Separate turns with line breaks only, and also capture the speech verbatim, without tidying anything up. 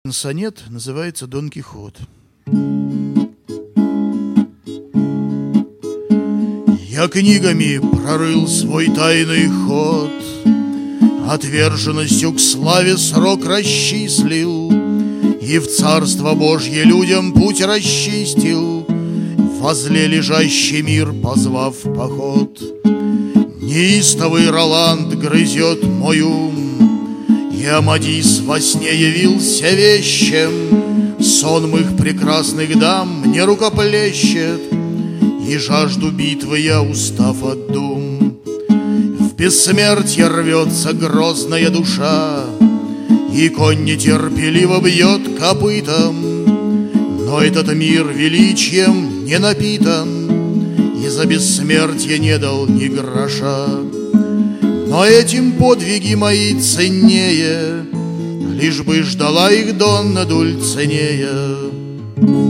Сонет называется «Дон Кихот». Я книгами прорыл свой тайный ход, отверженностью к славе срок расчислил и в Царство Божье людям путь расчистил, возле лежащий мир позвав в поход. Неистовый Роланд грызет мой ум, и Амадис во сне явился вещем. Сонмых прекрасных дам мне рукоплещет, и жажду битвы я, устав от дум. В бессмертье рвется грозная душа, и конь нетерпеливо бьет копытом. Но этот мир величием не напитан, и за бессмертие не дал ни гроша. Но этим подвиги мои ценнее, лишь бы ждала их Донна Дульцинея.